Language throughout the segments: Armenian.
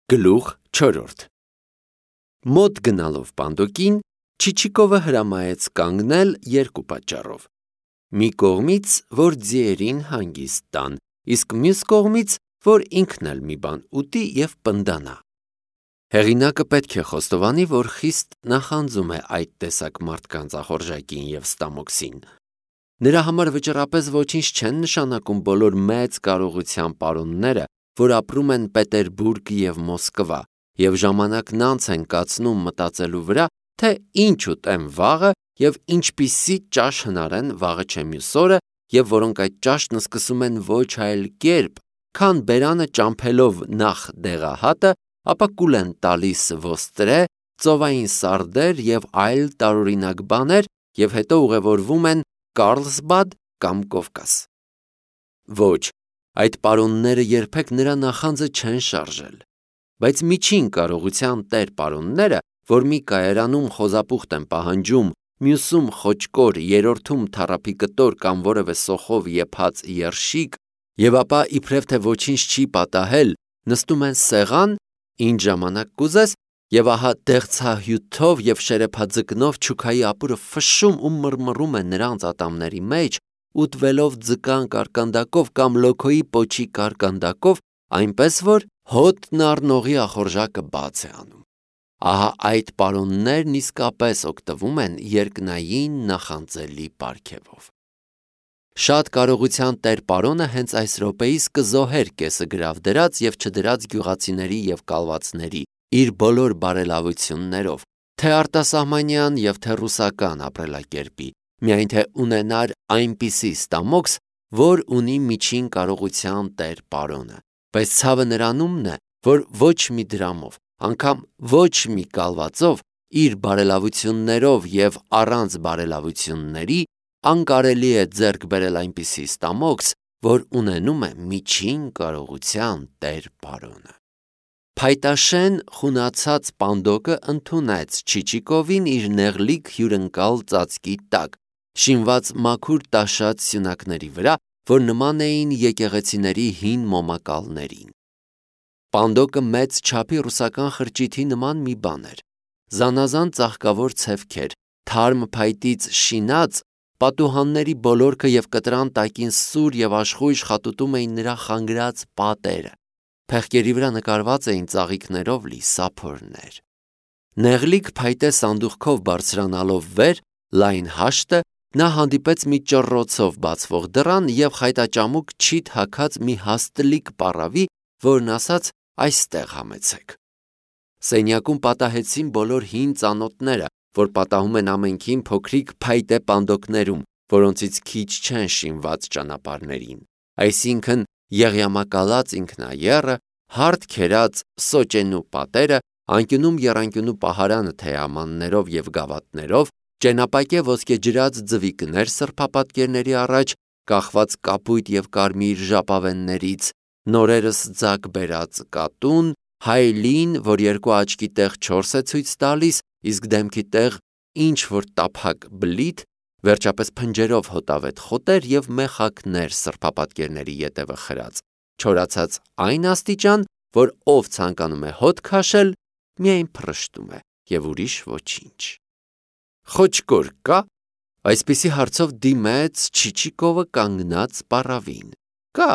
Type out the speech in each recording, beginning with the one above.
Գլուխ 4 Մոտ գնալով պանդոկին Չիչիկովը հրամայեց կանգնել երկու պատճառով. մի կողմից, որ ձիերին հանգիստ տան, իսկ մյուս կողմից, որ ինքն էլ մի բան ուտի և պնդանա։ Հեղինակը պետք է խոստովանի, որ խիստ նախանձում է այդ տեսակ մարդկանց ախորժակին և ստամոքսին։ Նրա համար վճռապես ոչինչ չեն նշանակում բոլոր մեծ կարողության պարոնները, որ ապրում են Պետերբուրգ և Մոսկվա, և ժամանակն անց են կացնում մտածելու վրա, թե ինչ ուտեմ վաղը և ինչպիսի ճաշ հնարեն վաղը չէ մյուս օրը, և որոնք այդ ճաշն սկսում են ոչ այլ կերպ, քան բերանը ճամփելով նախ դեղահատը, ապա կուլ են տալիս ոստրե, ծովային սարդեր և այլ տարօրինակ բաներ, և հետո ուղևորվում են Կարլսբադ կամ Կովկաս։ Ոչ, այդ պարոնները երբեք նրա նախանձը չեն շարժել, բայց միջին կարողության տեր պարոնները, որ մի կայարանում խոզապուխտ են պահանջում, մյուսում խոճկոր, երրորդում թառափի կտոր կամ որևէ սոխով եփած երշիկ, և ապա իբրև թե ոչինչ չի պատահել, նստում են սեղան, ինչ ժամանակ կուզես, և ահա դեղցահյութով և շերեփաձկնով չուքայի ապուրը ֆշշում ու մռմռում է նրանց ատամների մեջ, ուտվելով ձկան կարկանդակով կամ լոքոյի պոչի կարկանդակով, այնպես որ հոտն առնողի ախորժակը բաց է անում։ Ահա այդ պարոններն իսկապես օգտվում են երկնային նախանձելի պարգևով։ Շատ կարողության տեր պարոնը հենց այս րոպեիս կզոհեր կեսը գրավ դրած և չդրած գյուղացիների և կալվածների իր բոլոր բարելավություններով, թե արտասահմանյան և թե ռուսական ապրելակերպի, միայն թե ունենար այնպիսի ստամոքս, որ ունի միջին կարողության տեր պարոնը, բայց ցավը նրանումն է, որ ոչ մի դրամով, անգամ ոչ մի կալվածով, իր բարելավություններով և առանց բարելավությունների անկարելի է ձեռք բերել այնպիսի ստամոքս, որ ունենում է միջին կարողության տեր պարոնը։ Փայտաշեն խունացած պանդոկը ընդունեց Չիչիկովին իր նեղլիկ հյուրընկալ ծածկի տակ, շինված մաքուր տաշած սյունակների վրա, որ նման էին եկեղեցիների հին մոմակալներին։ Պանդոկը մեծ չափի ռուսական խրճիթի նման մի բան էր։ Զանազան ծաղկավոր ցևքեր, թարմ փայտից շինած, պատուհանների բոլորքը և կտրան տակին սուր և աշխույժ խատուտում էին նրա խանգարած պատերը։ Փեղկերի վրա նկարված էին ծաղիկներով լի սափորներ։ Նեղլիկ փայտե սանդուղքով բարձրանալով վեր, լայն հաշտը, նա հանդիպեց մի ճռռոցով բացվող դռան և խայտաճամուկ չիթ հագած մի հաստլիկ պառավի, որն ասաց «այստեղ համեցեք»։ Սենյակում պատահեցին բոլոր հին ծանոթները, որ պատահում են ամենքին փոքրիկ փայտե պանդոկներում, որոնցից քիչ չեն շինված ճանապարհներին, այսինքն եղյամակալած ինքնաեռը, հարթ քերած սոճենու պատերը, անկյունում եռանկյունու պահարանը թեյամաններով և գավաթներով, ճենապակե ոսկեջրած ձվիկներ սրբապատկերների առաջ, կախված կապույտ և կարմիր ժապավեններից, նորերս ձագ բերած կատուն, հայելին, որ երկու աչքի տեղ 4 է ցույց տալիս, իսկ դեմքի տեղ ինչ-որ տափակ բլիթ, վերջապես փնջերով հոտավետ խոտեր և մեխակներ սրբապատկերների ետևը խրած, չորացած այն աստիճան, որ ով ցանկանում է հոտ քաշել, միայն փռշտում է և ուրիշ ոչինչ։ Խոճկոր կա՞։ Այսպիսի հարցով դիմեց Չիչիկովը կանգնած պառավին։ Կա։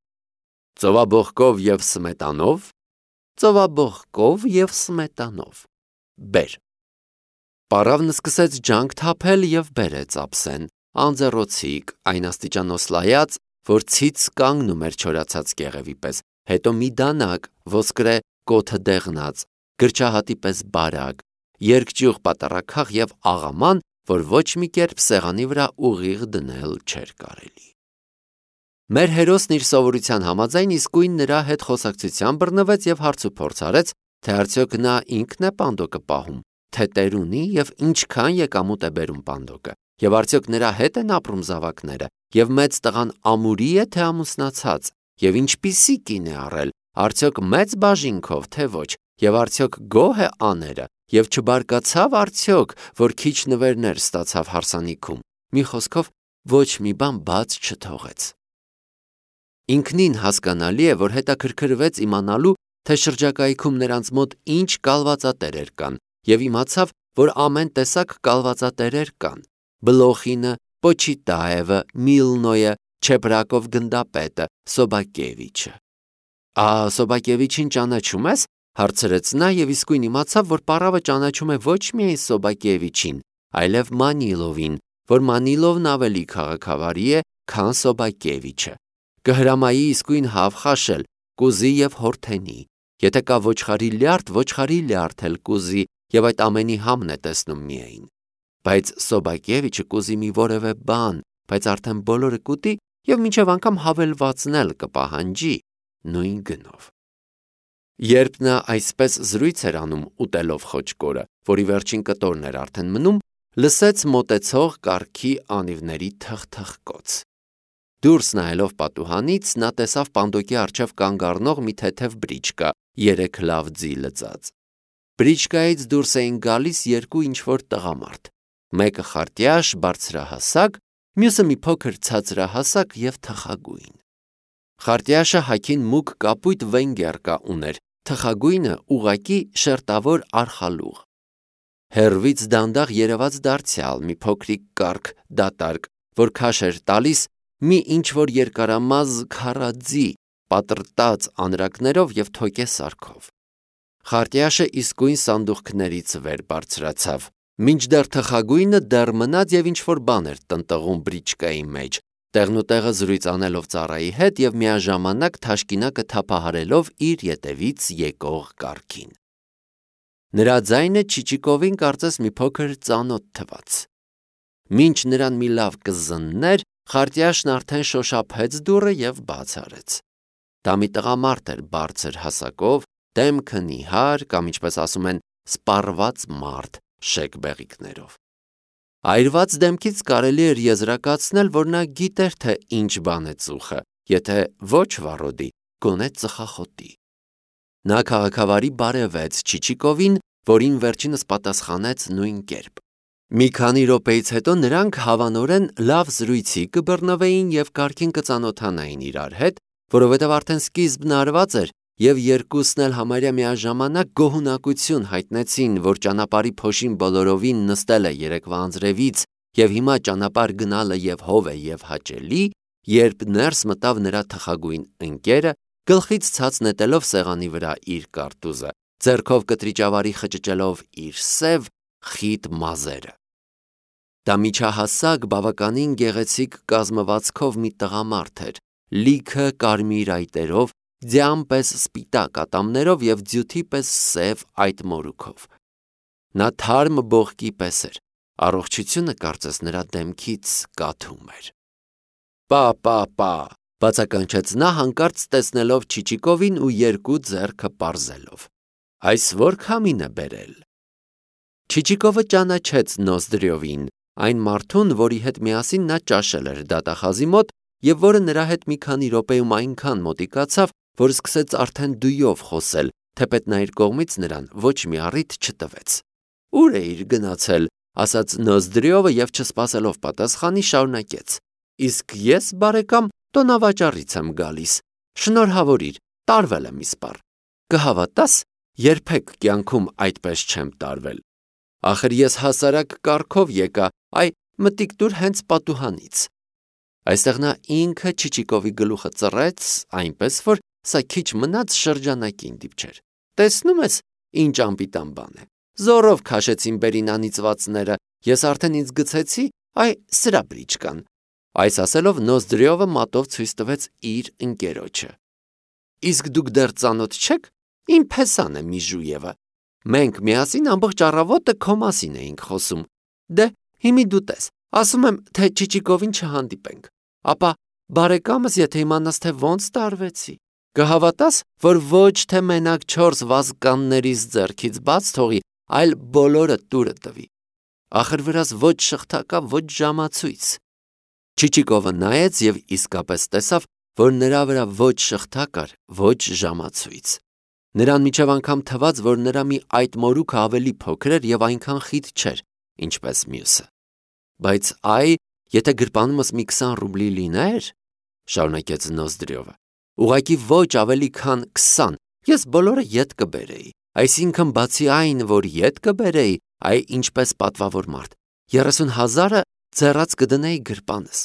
Ծովաբոխկով և սմետանով։ Ծովաբոխկով և սմետանով։ Բեր։ Պառավն սկսեց ջանք թափել և բերեց ափսեն, անձեռոցիկ, այն աստիճան օսլայած, որ ցից կանգնում էր չորացած կեղևի պես, հետո մի դանակ, ոսկրե կոթը դեղնած, գրչահատի պես բարակ, երկճյուղ պատառաքաղ և աղաման, որ ոչ մի կերպ սեղանի վրա ուղիղ դնել չէր կարելի։ Մեր հերոսն իր սովորության համաձայն իսկույն նրա հետ խոսակցության բռնվեց և հարցուփորձ արեց, թե արդյոք նա ինքն է պանդոկը պահում, թե տեր ունի և ինչքան եկամուտ է բերում պանդոկը, և արդյոք նրա հետ են ապրում զավակները, և մեծ տղան ամուրի է, թե ամուսնացած, և ինչպիսի կին է առել, արդյոք մեծ բաժինքով, թե ոչ, և արդյոք գոհ է աները, և չբարկացավ արդյոք, որ քիչ նվերներ ստացավ հարսանիքում, մի խոսքով ոչ մի բան բաց չթողեց։ Ինքնին հասկանալի է, որ հետաքրքրվեց իմանալու, թե շրջակայքում նրանց մոտ ինչ կալվածատերեր կան, եւ իմացավ, որ ամեն տեսակ կալվածատերեր կան. Բլոխինը, Պոչիտաևը, Միլնոյը, Չեբրակով գնդապետը, Սոբակևիչը։ Սոբակևիչին ճանաչում ես, հարցրեց նա եւ իսկույն իմացավ, որ պարավը ճանաչում է ոչ միայն Սոբակևիչին, այլև Մանիլովին, որ Մանիլովն ավելի քաղաքավարի է, քան Սոբակևիչը։ Կհրամայի իսկույն հավ խաշել, կուզի եւ հորթենի։ Եթե կա ոչխարի լյարդ էլ կուզի եւ այդ ամենի համն է տեսնում միայն։ Բայց Սոբակևիչը կուզի մի որևէ բան, բայց արդեն բոլորը կուտի եւ մինչեւ անգամ հավելվածն էլ կպահանջի նույն գնով։ Երբ նա այսպես զրույց էր անում ուտելով խոճկորը, որի վերջին կտորն էր արդեն մնում, լսեց մոտեցող կառքի անիվների թխթխկոց։ Դուրս նայելով պատուհանից նա տեսավ պանդոկի առջև կանգ առնող մի թեթև բրիչկա, 3 լավ ձի լծած։ Բրիչկայից դուրս էին գալիս երկու ինչ-որ տղամարդ, մեկը խարտյաշ, բարձրահասակ, մյուսը մի փոքր ցածրահասակ եւ թխագույն։ Խարտյաշը հագին մուգ կապույտ վենգերկա ուներ, թխագույնը ուղղակի շերտավոր արխալուղ։ Հեռվից դանդաղ երևաց դարձյալ մի փոքրիկ կառք դատարկ, որ քաշ էր տալիս մի ինչ-որ երկարամազ քարաձի, պատրտած անրակներով եւ թոկե սարքով։ Խարտյաշը իսկույն սանդուղքներից վեր բարձրացավ, մինչդեռ թխագույնը դեռ մնաց եւ ինչ-որ բան էր տնտղում բրիչկայի մեջ, տեղնուտեղը զրույց անելով ծառայի հետ եւ միաժամանակ թաշկինակը թափահարելով իր ետևից եկող կառքին։ Նրա ձայնը Չիչիկովին կարծես մի փոքր ծանոթ թվաց։ Մինչ նրան մի լավ կզններ, Խարտյաշն արդեն շոշափեց դուռը եւ բաց արեց։ Դա մի տղամարդ էր բարձր հասակով, դեմքը նիհար կամ ինչպես ասում են, սպառված մարդ, շեկ բեղիկներով։ Այրված դեմքից կարելի էր եզրակացնել, որ նա գիտեր, թե ինչ բան է ծուխը, եթե ոչ վառոդի, գոնե ծխախոտի։ Նա քաղաքավարի բարևեց Չիչիկովին, որին վերջինս պատասխանեց նույն կերպ։ Մի քանի րոպեից հետո նրանք հավանորեն լավ զրույցի կբռնվեին եւ կարգին կծանոթանային իրար հետ, որովհետեւ արդեն սկիզբն արված էր եւ երկուսն էլ համարյա միաժամանակ գոհունակություն հայտնեցին, որ ճանապարհի փոշին բոլորովին նստել է երեկվա անձրևից եւ հիմա ճանապարհ գնալը եւ հով է եւ հաճելի, երբ ներս մտավ նրա թխագույն ընկերը, գլխից ցած նետելով սեղանի վրա իր կարտուզը, ձեռքով կտրիճավարի խճճելով իր սև խիտ մազերը։ Դա միջահասակ բավականին գեղեցիկ կազմվածքով մի տղամարդ էր, լիքը կարմիր այտերով, ձյան պես սպիտակ ատամներով եւ ձյութի պես սև այդ մորուքով։ Նա թարմ բողկի պես էր, առողջությունը կարծես նրա դեմքից կաթում էր։ Պա, բացականչեց նա հանկարծ տեսնելով Չիչիկովին ու երկու ձեռքը պարզելով։ Այս որ քամին է բերել։ Չիչիկովը ճանաչեց Նոզդրյովին, այն մարդուն, որի հետ միասին նա ճաշել էր դատախազի մոտ եւ որը նրա հետ մի քանի րոպեում այնքան մոտիկացավ, որ սկսեց արդեն դույով խոսել, թեպետ նա իր կողմից նրան ոչ մի առիթ չտվեց։ Ուր էիր գնացել, ասաց Նոզդրյովը եւ չսպասելով պատասխանի շարունակեց. Իսկ ես, բարեկամ, տոնավաճառից եմ գալիս։ Շնորհավորիր, տարվել եմ իսպառ։ Կհավատաս, երբեք կյանքում այդպես չեմ տարվել։ Ախր ես հասարակ կառքով եկա, մտիկ դուր հենց պատուհանից։ Այստեղ նա ինքը Չիչիկովի գլուխը ծռեց, այնպես որ սա քիչ մնաց շրջանակին դիպչեր։ Տեսնում ես, ինչ անպիտան բան է։ Զորով քաշեցին բերին անիծվածները, ես արդեն ինձ գցեցի, սրա բրիչկան։ Այս ասելով Նոզդրյովը մատով ցույց տվեց իր ընկերոջը։ Իսկ դուք դեռ ծանոթ չեք, իմ փեսան է Միջուևը։ Մենք միասին ամբողջ առավոտը քո մասին էինք խոսում։ Դե, հիմի դու տես, ասում եմ, թե Չիչիկովին չհանդիպենք։ Ապա բարեկամս, եթե իմանաս, թե ոնց տարվեցի, կհավատաս, որ ոչ թե մենակ 4 վազկաններից ձեռքից բաց թողի, այլ բոլորը տուրը տվի։ Ախր վրաս ոչ շղթա կա, ոչ ժամացույց։ Չիչիկովը նայեց եւ իսկապես տեսավ, որ նրա վրա ոչ շղթա կար, ոչ ժամացույց։ Նրան միջև անգամ թվաց, որ նրա մի այդ մորուքը ավելի փոքր էր եւ այնքան խիտ չէր, ինչպես մյուսը։ Բայց եթե գրպանումս մի 20 ռուբլի լիներ, շարունակեց Նոզդրյովը, ուղղակի ոչ ավելի քան 20, Ես բոլորը ետ կբերեի, այսինքն բացի այն, որ ետ կբերեի, այ ինչպես պատվավոր մարդ, 30,000-ը ձեռած կդնեի գրպանս։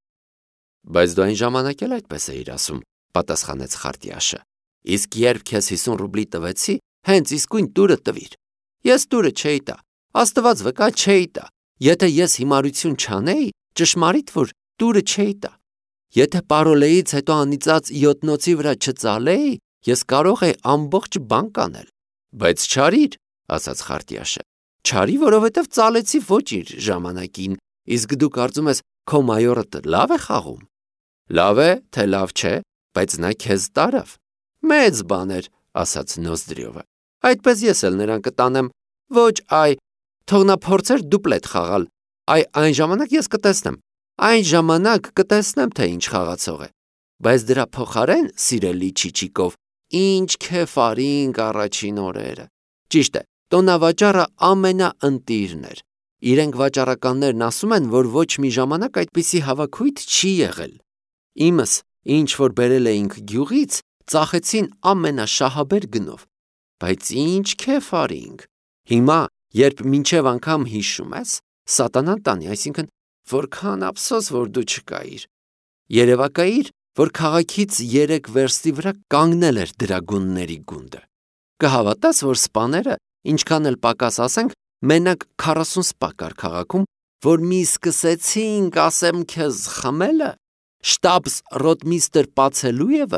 Բայց դու այն ժամանակ էլ այդպես էիր ասում, պատասխանեց Խարտյաշը։ Իսկ երբ քեզ 50 ռուբլի տվեցի, հենց իսկույն տուրը տվիր։ Ես տուրը չէի տա, Աստված վկա չէի տա։ Եթե ես հիմարություն չանեի, ճշմարիտ որ տուրը չէի տա։ Եթե պարոլեից հետո անիծած 7-նոցի վրա չծալեի, ես կարող էի ամբողջ բան կանել։ Բայց չարիր, ասաց Խարտյաշը։ Չարի, որովհետև ծալեցի ոչ իր ժամանակին, իսկ դու կարծում ես քո մայորը լավ է խաղում։ Լավ է, թե լավ չէ, բայց նա քեզ տարավ։ Մեծ բան էր, ասաց Նոզդրյովը։ Այդպես ես էլ նրան կտանեմ։ Ոչ, այ, թող նա փորձեր դուպլետ խաղալ։ Այն ժամանակ ես կտեսնեմ։ Այն ժամանակ կտեսնեմ, թե ինչ խաղացող է։ Բայց դրա փոխարեն, սիրելի Չիչիկով, ինչ քեֆ արինք առաջին օրերը։ Ճիշտ է, տոնավաճառը ամենաընտիրն էր։ Իրենք վաճառականներն ասում են, որ ոչ մի ժամանակ այդպիսի հավաքույթ չի եղել։ Իմս, ինչ որ բերել էինք գյուղից, ծախեցին ամենաշահաբեր գնով։ Բայց ինչ քեֆ արինք։ Հիմա, երբ մինչև անգամ հիշում ես, սատանան տանի, այսինքն, որքան ափսոս, որ դու չկայիր։ Երևակայիր, որ քաղաքից 3 վերստի վրա կանգնել էր դրագունների գունդը։ Կհավատաս, որ սպաները, ինչքան էլ պակաս ասենք, մենակ 40 սպա կար քաղաքում, որ մի սկսեցինք, ասեմ քեզ, խմելը, շտաբս ռոտմիստր Պացելույևը,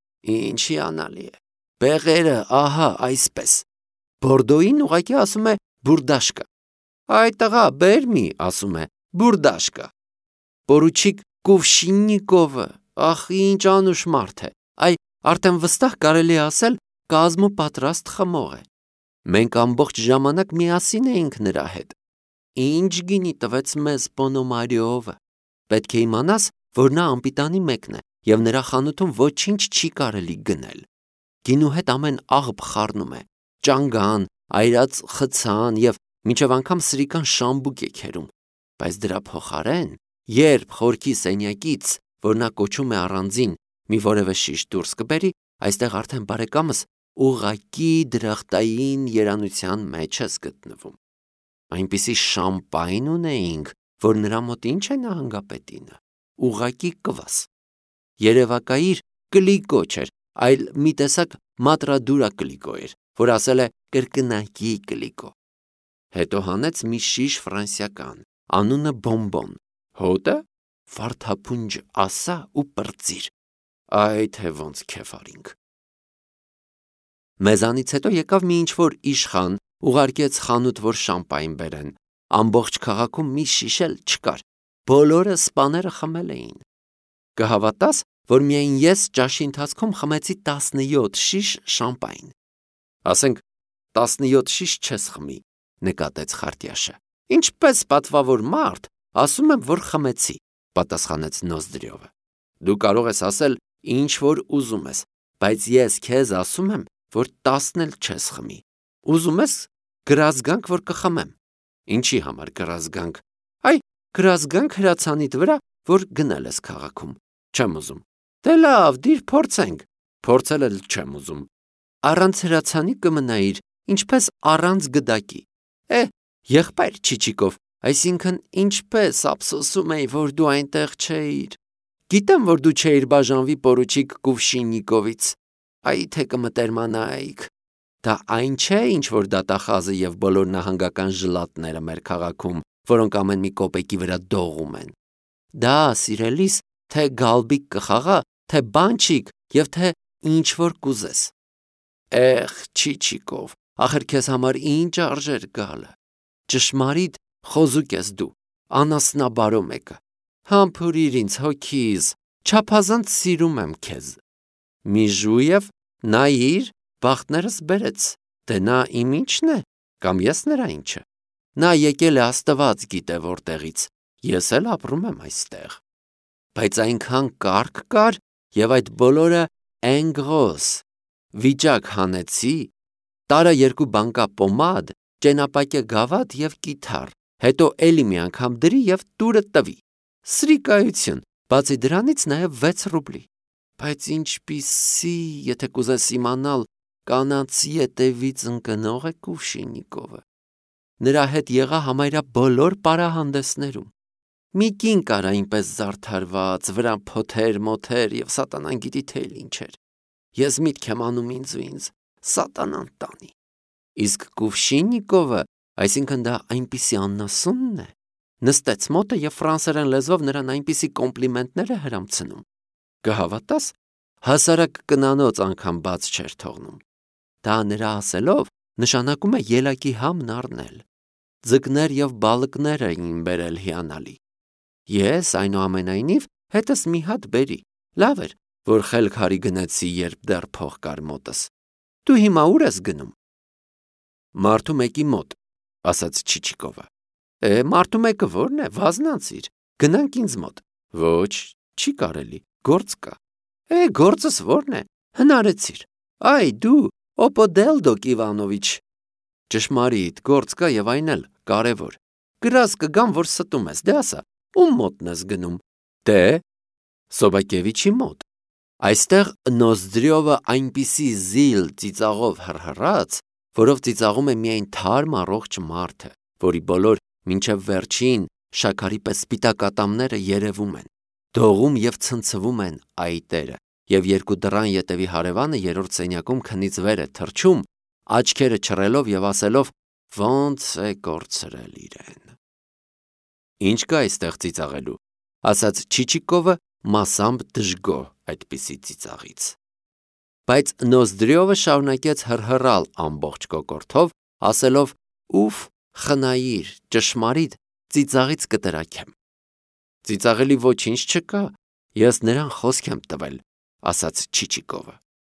ինչի անալի է, բեղերը, ահա, այսպես, Բորդոյին ուղղակի ասում է բուրդաշկա, այ տղա, բեր մի, ասում է, բուրդաշկա, պորուչիկ Կուվշիննիկովը, ախ, ինչ անուշ մարդ է, այ, արդեն վստահ կարելի ասել, կազմու պատրաստ խմող է, մենք ամբողջ ժամանակ միասին էինք նրա հետ, ինչ գինի տվեց մեզ Պոնոմարիովը, պետք է իմանաս, որ նա անպիտանի մեկն է, և նրա խանութում ոչինչ չի կարելի գնել, գինու հետ ամեն աղբ խառնում է, ճանգան, այրած խցան և մինչև անգամ սրիկան շամբուկ է քերում, բայց դրա փոխարեն, երբ խորքի սենյակից, որ նա կոչում է առանձին, մի որևէ շիշ դուրս կբերի, այստեղ արդեն բարեկամս ուղղակի դրախտային երանության մեջ ես գտնվում։ Այնպիսի շամպայն ունեինք, որ նրա մոտ ինչ է նահանգապետինը, ուղղակի կվաս։ Երևակայիր կլիկո չէր, այլ մի տեսակ մատրադուրա կլիկո էր, որ ասել է կրկնակի կլիկո։ Հետո հանեց մի շիշ ֆրանսիական, անունը բոմբոն, հոտը վարդապունջ ասա ու պրծիր, այ թե ոնց քեֆ արինք։ Մեզանից հետո եկավ մի ինչ-որ իշխան, ուղարկեց խանութ, որ շամպայն բերեն, ամբողջ քաղաքում մի շիշ էլ չկար, բոլորը սպաները խմել էին։ Կհավատաս, որ միայն ես ճաշի ընթացքում խմեցի 17 շիշ շամպայն։ Ասենք 17 շիշ չես խմի, նկատեց Խարտյաշը։ Ինչպես պատվավոր մարդ, ասում եմ, որ խմեցի, պատասխանեց Նոզդրյովը։ Դու կարող ես ասել, ինչ որ ուզում ես, բայց ես քեզ ասում եմ, որ 10 էլ չես խմի։ Ուզում ես գրազգանք, որ կխմեմ։ Ինչի համար գրազգանք։ Այ գրազգանք հրացանիդ վրա, որ գնել ես քաղաքում։ Չեմ ուզում։ Դե լավ, դիր փորձենք։ Փորձել էլ չեմ ուզում։ Առանց հրացանի կմնայիր, ինչպես առանց գդակի։ Եղբայր Չիչիկով, այսինքն ինչպես ափսոսում էի, որ դու այնտեղ չէիր։ Գիտեմ, որ դու չէիր բաժանվի պորուչիկ Կուվշիննիկովից։ Այ թե կմտերմանայիք։ Դա այն չէ, ինչ որ դատախազը և բոլոր նահանգական ժլատները մեր քաղաքում, որոնք ամեն մի կոպեկի վրա դողում են։ Դա, սիրելիս, թե գալբիկ կխաղա, թե բանչիկ և թե ինչ որ կուզես։ Չիչիկով, ախր քեզ համար ինչ արժեր գալը։ Ճշմարիտ խոզուկ ես դու, անասնաբարո մեկը։ Համբուրիր ինձ հոգիս, չափազանց սիրում եմ քեզ։ Միջույև նայիր, բախտներս բերեց, դե նա իմ ինչն է, կամ ես նրա ինչը։ Նա եկել է Աստված գիտե որտեղից, ես էլ ապրում եմ այստեղ։ Բայց այնքան կարգ կար և այդ բոլորը էնգրոս, վիճակ հանեցի, տարա 2 բանկա պոմադ, ճենապակյա գավաթ և կիթառ, հետո էլի մի անգամ դրի և տուրը տվի, սրիկայություն, բացի դրանից նաև 6 ռուբլի, բայց ինչպիսի, եթե կուզես իմանալ, կանացի ետևից ընկնող է Կուվշիննիկովը։ Նրա հետ եղա համարյա բոլոր պարահանդեսներում։ Մի կին կար այնպես զարդարված, վրան փոթեր-մոթեր և սատանան գիտի թե ինչեր։ Ես միտք եմ անում ինձ սատանան տանի։ Իսկ Կուվշիննիկովը, այսինքն դա այնպիսի աննասունն է, նստեց մոտը և ֆրանսերեն լեզվով նրան այնպիսի կոմպլիմենտներ է հրամցնում։ Կհավատաս, հասարակ կնանոց անգամ բաց չէր թողնում։ Դա նրա ասելով նշանակում է ելակի համն առնել։ Ձկներ և բալկներ էին բերել հիանալի։ Ես, այնուամենայնիվ, հետս մի հատ բերի։ Լավ էր, որ խելք հարի գնեցի, երբ դեռ փող կար մոտս։ Դու հիմա ուր ես գնում։ Մարդու մեկի մոտ, ասաց Չիչիկովը։ Մարդու մեկը ո՞րն է, վազնացիր, գնանք ինձ մոտ։ Ոչ, չի կարելի, գործ կա։ Գործս ո՞րն է, հնարեցիր։ Այ դու, Օպոդելդոկ Իվանովիչ։ Ճշմարիտ, գործ կա և այն էլ կարևոր։ Գրազ կգամ, որ ստում ես, դե ասա, ում մոտն ես գնում։ Դե, Սոբակևիչի մոտ։ Այստեղ Նոզդրյովը այնպիսի զիլ ծիծաղով հռհռաց, որով ծիծաղում է միայն թարմ առողջ մարդը, որի բոլոր մինչև վերջին շաքարի պես սպիտակ ատամները երևում են, դողում և ցնցվում են այտերը, և երկու դռան ետևի հարևանը երրորդ սենյակում քնից վեր է թռչում, աչքերը չռելով և ասելով. «Ոնց է կորցրել իրեն»։ Ինչ կա այստեղ ծիծաղելու, ասաց Չիչիկովը մասամբ դժգոհ այդպիսի ծիծաղից։ Բայց Նոզդրյովը շարունակեց հռհռալ ամբողջ կոկորդով, ասելով. «Ուֆ, խնայիր, ճշմարիտ, ծիծաղից կտրաքեմ»։ Ծիծաղելի ոչինչ չկա, ես նրան խոսք եմ տվել, ասաց Չիչիկովը։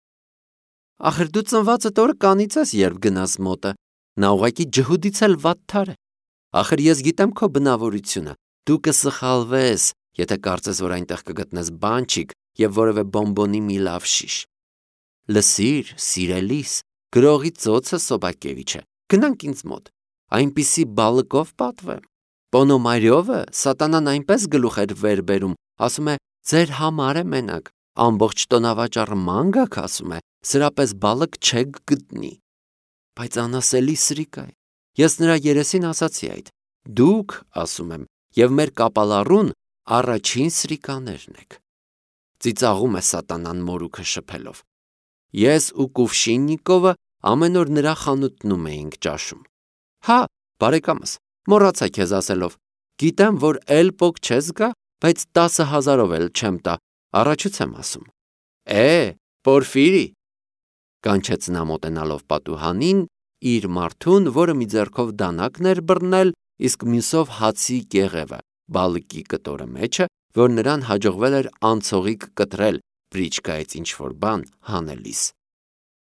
Ախր դու ծնվածդ օրը կանիծես, երբ գնաս մոտը, նա ուղղակի ջհուդից էլ վատթար է։ Ախր ես գիտեմ քո բնավորությունը, դու կսխալվես, եթե կարծես, որ այնտեղ կգտնես բանջիկ և որևէ բոմբոնի մի լավ շիշ։ Լսիր, սիրելիս, գրողի ծոցը Սոբակևիչը, գնանք ինձ մոտ, այնպիսի բալկով պատվեմ։ Պոնոմարյովը սատանան այնպես գլուխ էր վեր բերում, ասում է, ձեր համար է մենակ, ամբողջ տոնավաճառը ման գաք, ասում է, սրա պես բալկ չեք գտնի։ Բայց անասելի սրիկա է, ես նրա երեսին ասացի այդ, դուք, ասում եմ, և մեր կապալառուն առաջին սրիկաներն եք։ Ծիծաղում է սատանան մորուքը շփելով։ Ես ու Կուվշիննիկովը ամեն օր նրա խանութնում էինք ճաշում։ Հա, բարեկամս, մոռացա քեզ ասելով, գիտեմ, որ էլ պոկ չես գա, բայց 10,000-ով էլ չեմ տա, առաջուց եմ ասում։ Պորֆիրի, կանչեց նա մոտենալով պատուհանին իր մարդուն, որը մի ձեռքով դանակն էր բռնել, իսկ մյուսով հացի կեղևը, բալիկի կտորը մեջը, որ նրան հաջողվել էր անցողիկ կտրել բրիչկայից ինչ-որ բան հանելիս։